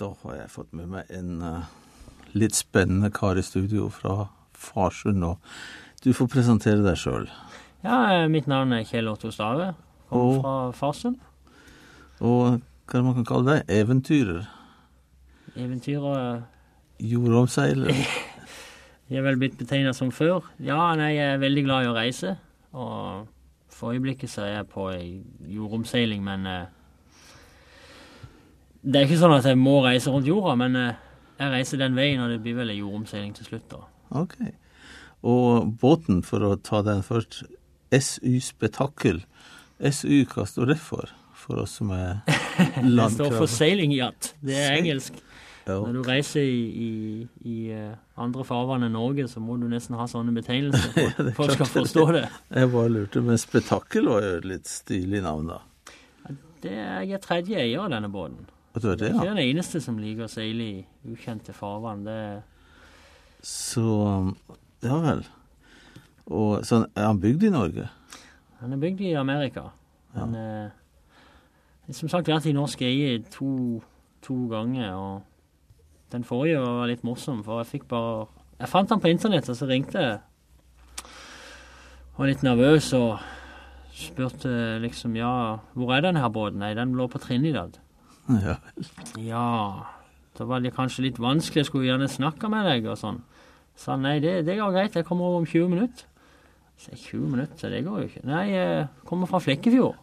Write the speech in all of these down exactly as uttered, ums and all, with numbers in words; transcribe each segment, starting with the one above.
da har jeg fått med meg en uh, litt spennende kar i studio fra Farsund, og du får presentere deg selv. Ja, mitt navn er Kjell Otto Stave, kommer fra Farsund. Og hva man kan kalle deg? Eventyrer? Eventyrer... Jordomseiler? Jeg er vel blitt betegnet som før. Ja, nei, jeg er veldig glad i å reise, og for øyeblikket så er jeg på jordomseiling, men uh, det er ikke sånn at jeg må reise rundt jorda, men uh, jeg reiser den veien, og det blir vel en jordomseiling til slutt da. Ok. Og båten, for å ta den først, S Y Spetakkel. S Y, hva står det for? For oss som er landkrav. Det står for sailing yacht. Det er engelsk. Ja, okay. Når du reiser i, i, i uh, andre farvann enn Norge, så må du nesten ha sånne betegnelser for, ja, for å skal forstå det. Jeg bare lurte, men Spetakkel var jo et litt stilig navn da. Ja, det er jeg er tredje eier av denne båten. Og det er det, det er ikke ja. den eneste som liker å seile i ukjente farvann. Det er... Så, ja vel. Og så er han bygd i Norge? Han er bygd i Amerika. Ja. Han er, som sagt, vært i norsk eie to, to ganger, og den forrige var litt morsom, for jeg fikk bare... Jeg fant den på internett, og så ringte jeg. Jeg var litt nervøs, og spurte liksom, ja, hvor er den her båten? Nei, den lå på Trinidad. Ja. Ja, da var det kanskje litt vanskelig, jeg skulle gjerne snakke med deg, og sånn. Så nei, det, det går greit, jeg kommer over om tjue minutter. Så tjue minutter, det går jo ikke. Nei, jeg kommer fra Flekkefjord.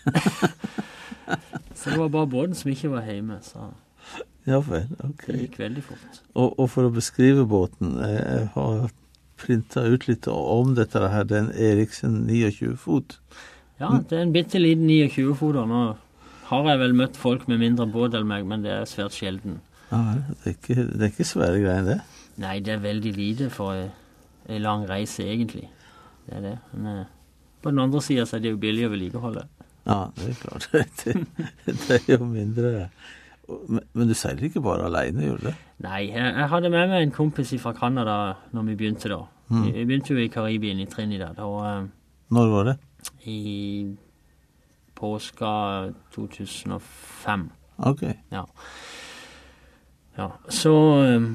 Så det var bare båten som ikke var hjemme, så... Ja vel, ok. Det gikk veldig fort. Og, og for å beskrive båten, jeg har printet ut litt om dette her, den Eriksen tjueni fot. Ja, det er en bitteliten tjueni fot, og nå har jeg vel møtt folk med mindre båt enn meg, men det er svært sjelden. Ja, det er ikke, det er ikke svære greier, det? Nei, det er veldig lite for en lang reise, egentlig. Det er det. Men på den andre siden så er det jo billig å vedlikeholde. Ja, det er klart. Det, det er jo mindre... Men, men du seiler ikke bare alene, gjør du det? Nei, jeg, jeg hadde med meg en kompis fra Canada når vi begynte da. Mm. Vi begynte jo i Karibien, i Trinidad. Og, uh, Når var det? I påska to tusen og fem. Ok. Ja. Ja, så um,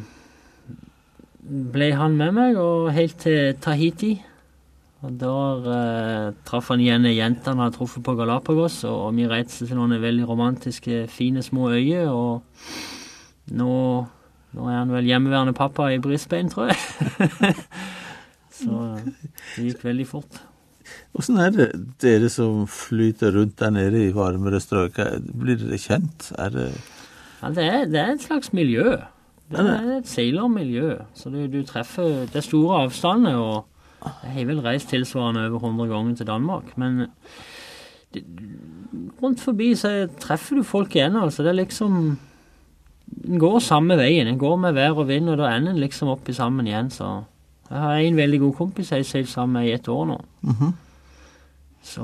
ble han med meg, og helt til Tahiti. Og der uh, traff han igjen jentene han hadde truffet på Galapagos, og, og vi reiste til noen veldig romantiske, fine små øyer, og nå, nå er han vel hjemmeværende pappa i Brisbane, tror jeg. Så det gikk veldig fort. Hvordan er det dere som flyter rundt der nede i varmere strøk? Blir dere kjent? Er det... Ja, det er, det er et slags miljø. Det er et seilermiljø. Så du, du treffer det store avstander, og jeg har vel reist tilsvarende over hundre ganger til Danmark, men det, rundt forbi så treffer du folk igjen, altså. Det er liksom, den går samme veien, den går med vær og vind, og da ender den liksom oppi sammen igjen, så jeg har en veldig god kompis jeg har seilt sammen med i et år nå. Mm-hmm. Så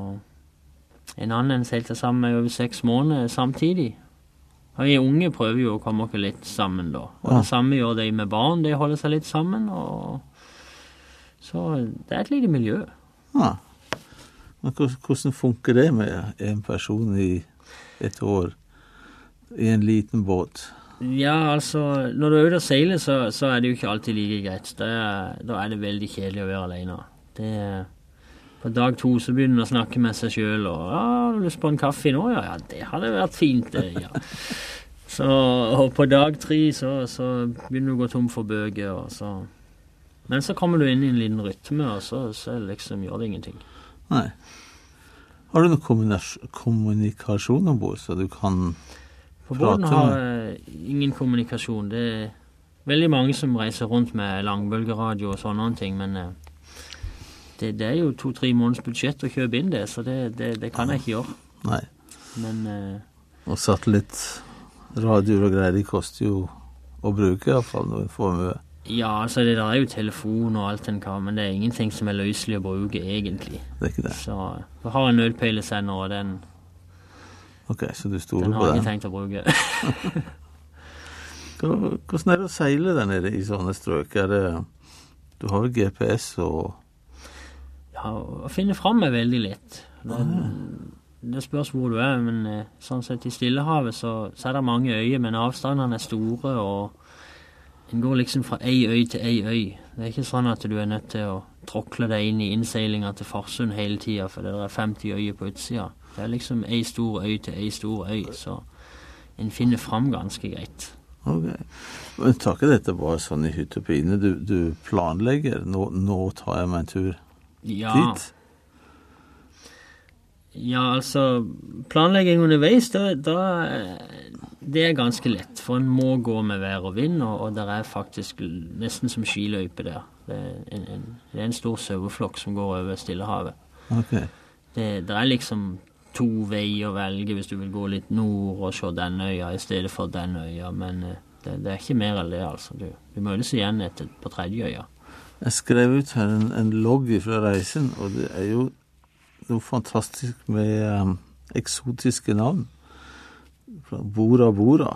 en annen seilte sammen med over seks måneder samtidig. Og vi unge prøver jo å komme oss litt sammen da, og ja. Det samme gjør de med barn, de holder seg litt sammen, og så det er et lite miljø. Ja. Men hvordan funker det med en person i et år i en liten båt? Ja, altså, når du er ute og seiler, så, så er det jo ikke alltid like greit. Det er, da er det veldig kjedelig å være alene. Det, på dag to så begynner man å snakke med seg selv, og ja, har du lyst på en kaffe nå? Ja, ja, det hadde vært fint, det, ja. Så, og på dag tre så, så begynner du å gå tom for bøker, og så... Men så kommer du inn i en liten rytme, og så, så liksom gjør det ingenting. Nei. Har du noen kommunikasjon ombord, så du kan På prate med? På båten har jeg ingen kommunikasjon. Det er veldig mange som reiser rundt med langbølgeradio og sånne ting, men det, det er jo to-tre måneders budsjett å kjøpe inn det, så det, det, det kan jeg ikke gjøre. Nei. Men, og satellittradio og greier, de koster jo å bruke i hvert fall noen formue. Ja, altså det der er jo telefon og alt den kan, men det er ingenting som er løselig å bruke egentlig. Det er ikke det. Så jeg har en nødpeilesender, og den, ok, så du stoler den på har den. jeg ikke tenkt å bruke. Hvordan er det å seile der nede i sånne strøk? Er det, du har jo G P S og... Ja, å finne frem er veldig lett. Det, det spørs hvor du er, men eh, sånn sett i Stillehavet så, så er det mange øyer, men avstandene er store, og en går liksom fra ei øy til ei øy. Det er ikke sånn at du er nødt til å tråkle deg inn i innseilinga til Farsund hele tida, for det er femti øyer på utsida. Det er liksom ei stor øy til ei stor øy, så en finner fram ganske greit. Ok. Men tar ikke dette bare sånn i hytte og pine? Du, du planlegger, nå, nå tar jeg meg en tur ja. dit? Ja, altså, planlegging underveis, da, da, det er ganske lett, for en må gå med vær og vind, og, og der er faktisk nesten som skiløype der. Det er en, en, det er en stor saueflokk som går over Stillehavet. Ok. Det, det er liksom to veier å velge hvis du vil gå litt nord og se den øya i stedet for den øya, men det, det er ikke mer enn det, altså. Du, du møtes igjen etter på tredje øya. Jeg skrev ut her en, en logg fra reisen, og det er jo noe fantastisk med um, eksotiske navn. Fra Bora Bora.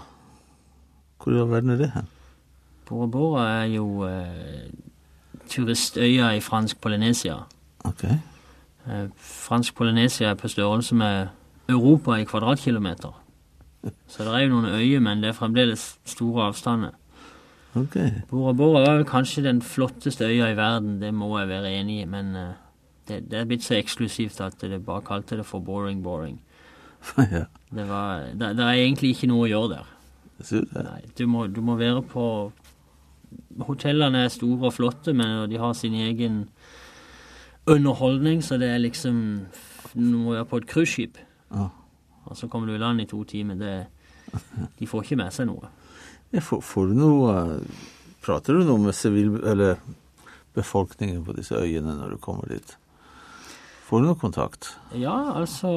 Hvor i all verden er det hen? Bora Bora er jo eh, turistøya i fransk Polynesia. Ok. Eh, fransk Polynesia er på størrelse med Europa i kvadratkilometer. Så det er jo noen øyer, men det er fremdeles store avstander. Ok. Bora Bora var vel kanskje den flotteste øya i verden, det må jeg være enig i, men eh, det, det er blitt så eksklusivt at det bare kalte det for boring boring. Ja. Det, var, det, det er egentlig ikke noe å gjøre der. Jeg synes det. Nei, du må, du må være på... Hotellene er store og flotte, men de har sin egen underholdning, så det er liksom... Du må være på et cruiseskip. Ja. Og så kommer du i land i to timer. Det, de får ikke med seg noe. Ja, får, får du noe... Prater du noe med sivil... Eller befolkningen på disse øyene når du kommer dit? Får du noe kontakt? Ja, altså...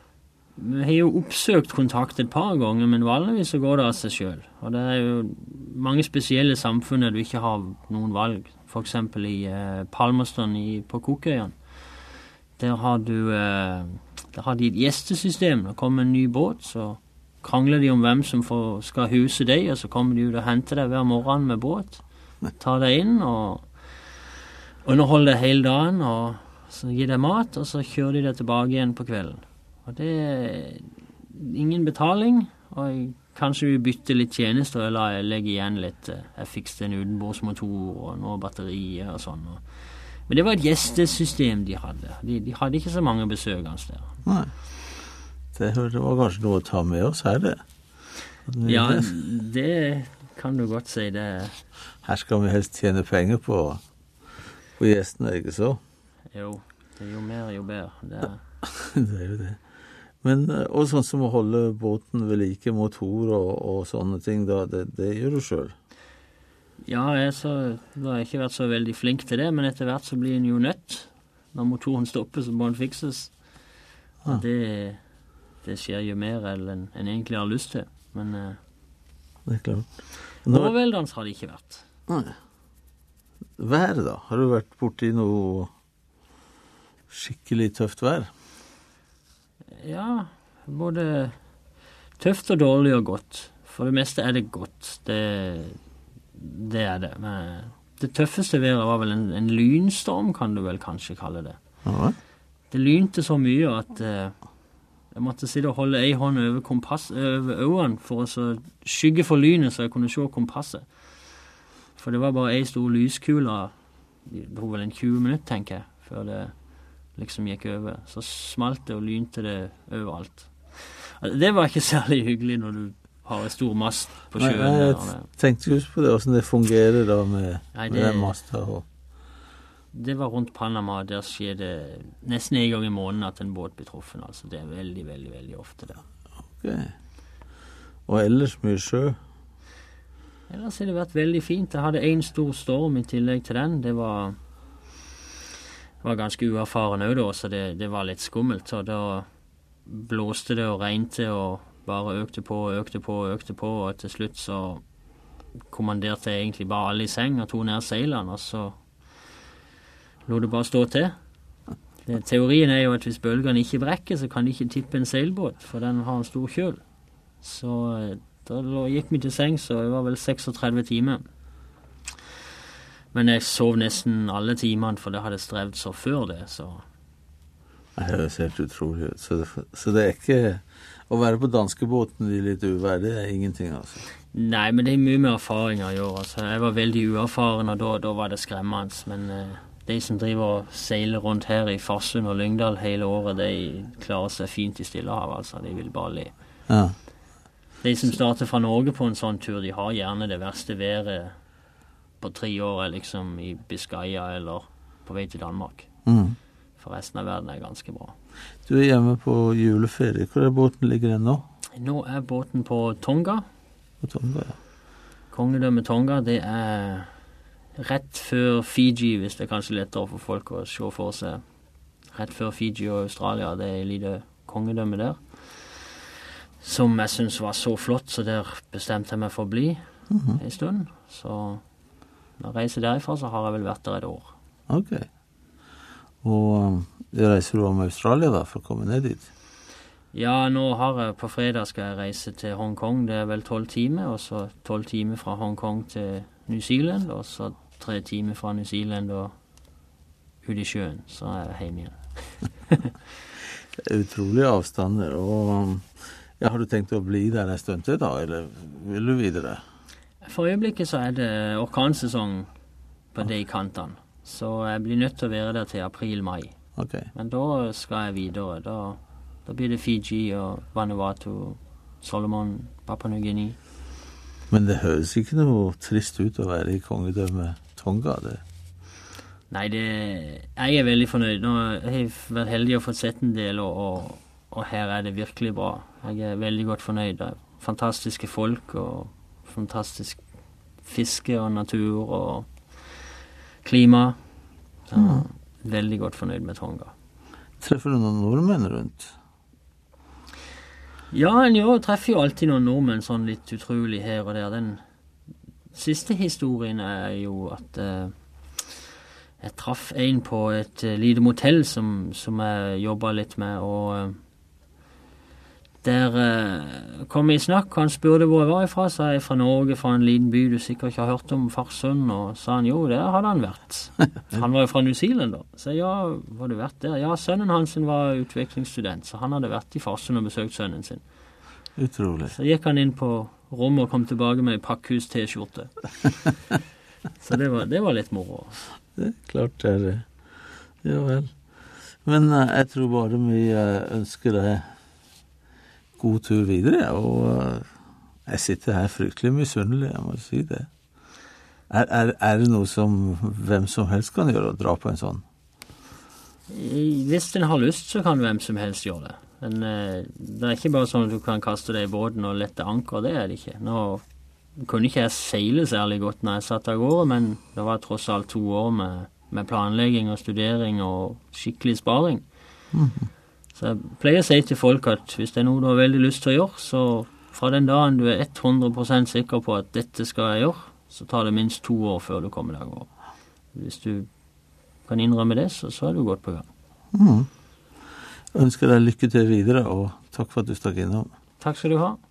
Vi har jo oppsøkt kontakt et par ganger, men vanligvis så går det av seg selv. Og det er jo mange spesielle samfunn der du ikke har noen valg. For eksempel i eh, Palmerston i, på Cookøyene. Der har du eh, der har de et gjestesystem. Når det kommer en ny båt, så krangler de om hvem som får, skal huse deg, og så kommer de ut og henter deg hver morgen med båt. Tar deg inn og underholder deg hele dagen, og så gir deg mat, og så kjører de deg tilbake igjen på kvelden. Og det er ingen betaling, og kanskje vi bytter litt tjenester, eller jeg legger igjen litt, jeg fikset en utenbordsmotor og noen batterier og sånn. Men det var et gjestesystem de hadde. De, de hadde ikke så mange besøkende der. Nei. Det var kanskje noe å ta med oss her, det. Ja, det kan du godt si. Det. Her skal vi helst tjene penger på, på gjestene, ikke så? Jo, det er jo mer, jo bedre. Det er, det er jo det. Men, og sånn som å holde båten ved like motor og, og sånne ting, da, det, det gjør du selv? Ja, jeg så, da har jeg ikke vært så veldig flink til det, men etter hvert så blir en jo nødt. Når motoren stopper, så må den fikses. Og ah. det, det skjer jo mer enn en, en egentlig har lyst til. Men det er klart. overveldende har det ikke vært. Nei. Været da? Har du vært borte i noe skikkelig tøft vær? Ja, både tøft og dårlig og godt. For det meste er det godt. Det, det er det. Men det tøffeste været var vel en, en lynstorm, kan du vel kanskje kalle det. Ja. Det lynte så mye at uh, jeg måtte sitte og holde ei hånd over, kompass, over øynene for å så skygge for lynet så jeg kunne se kompasset. For det var bare ei stor lyskule. Det var vel en tjue minutter, tenker jeg, før det liksom gikk over. Så smalt det og lynte det overalt. Altså, det var ikke særlig hyggelig når du har en stor mast på sjøen. Nei, jeg der, tenkte just på det, hvordan det fungerer da med, Nei, det, med den masta. Og... Det var rundt Panama, der skjer det nesten en gang i måneden at en båt blir truffen. Altså, det er veldig, veldig, veldig ofte det. Ok. Og ellers mye sjø? Ellers har det vært veldig fint. Jeg hadde en stor storm i tillegg til den. Det var... var ganske uerfaren også da, så det, det var litt skummelt. Så da blåste det og regnte og bare økte på og økte på og økte på, og til slutt så kommanderte jeg egentlig bare alle i seng og tog ned seilene, og så lå det bare stå til. Det, teorien er jo at hvis bølgene ikke brekker, så kan de ikke tippe en seilbåt, for den har en stor kjøl. Så da gikk vi til seng, så det var vel seksogtredve timer. Men jeg sov nesten alle timene, for det hadde strevd så før det, så... Det høres helt utrolig ut. Så det, så det er ikke... Å være på danskebåten i litt uvær, det er ingenting, altså. Nei, men det er mye med erfaring å gjøre. Altså, jeg var veldig uerfaren, og da, da var det skremmende. Men eh, de som driver og seiler rundt her i Farsund og Lyngdal hele året, de klarer seg fint i Stillehavet, altså. De vil bare le. Ja. De som starter fra Norge på en sånn tur, de har gjerne det verste været på tre år, liksom i Biscaya eller på vei til Danmark. Mm. For resten av verden er ganske bra. Du er hjemme på juleferie. Hvor er båten ligger den nå? Nå er båten på Tonga. På Tonga, ja. Kongedømme Tonga, det er rett før Fiji, hvis det er kanskje lettere for folk å se for seg. Rett før Fiji og Australia, det er et lite kongedømme der. Som jeg synes var så flott, så der bestemte jeg meg for å bli mm-hmm. en stund. Så når jeg reiser derifra, så har jeg vel vært der et år. Ok. Og um, reiser du om Australia da, for å komme ned dit? Ja, nå har jeg, på fredag skal jeg reise til Hong Kong, det er vel tolv timer, og så tolv timer fra Hong Kong til New Zealand, og så tre timer fra New Zealand og ut i sjøen, så er jeg hjemme igjen. Det er utrolige avstander, og um, ja, har du tenkt å bli der en stund til da, eller vil du videre? For øyeblikket så er det orkansesong på de kantene. Så jeg blir nødt til å være der til april-mai. Okay. Men da skal jeg videre. Da, da blir det Fiji og Vanuatu, Solomon, Papua New Guinea. Men det høres ikke noe trist ut å være i kongedømmet Tonga, det? Nei, det, jeg er veldig fornøyd. Nå har jeg vært heldig å få sett en del, og, og, og her er det virkelig bra. Jeg er veldig godt fornøyd. Det er fantastiske folk, og fantastisk fiske og natur, og klima. Så mm. veldig godt fornøyd med Tonga. Treffer du noen nordmenn rundt? Ja, jeg treffer jo alltid noen nordmenn sånn litt utrolig her og der. Den siste historien er jo at uh, jeg traff en på et uh, lite motell som, som jeg jobbet litt med, og uh, der uh, kom jeg i snakk, han spurte hvor jeg var ifra, så jeg er fra Norge, fra en liten by du sikkert ikke har hørt om, Farsund, og sa han, jo, der hadde han vært. Han var jo fra New Zealand da, så ja, var du vært der? Ja, sønnen hans var utvekslingsstudent, så han hadde vært i Farsund og besøkt sønnen sin. Utrolig. Så gikk han inn på rommet og kom tilbake med en pakkhus-t-skjorte. Så det var, det var litt moro. Det er klart det er det. Ja vel. Men uh, jeg tror bare vi uh, ønsker deg god tur videre, og uh, jeg sitter her fryktelig misunnelig, jeg må si det. Er, er, er det noe som hvem som helst kan gjøre, å dra på en sånn? Hvis den har lyst, så kan hvem som helst gjøre det. Men uh, det er ikke bare sånn at du kan kaste deg i båten og lette anker, det er det ikke. Nå kunne ikke jeg seile særlig godt når jeg satt av gårde, men det var tross alt to år med, med planlegging og studering og skikkelig sparing. Mhm. Så jeg pleier å si til folk at hvis det er noe du har veldig lyst til å gjøre, så fra den dagen du er hundre prosent sikker på at dette skal jeg gjøre, så tar det minst to år før du kommer deg over. Hvis du kan innrømme det, så, så er du godt på gang. Mhm. Jeg ønsker deg lykke til videre, og takk for at du stakk innom. Takk skal du ha.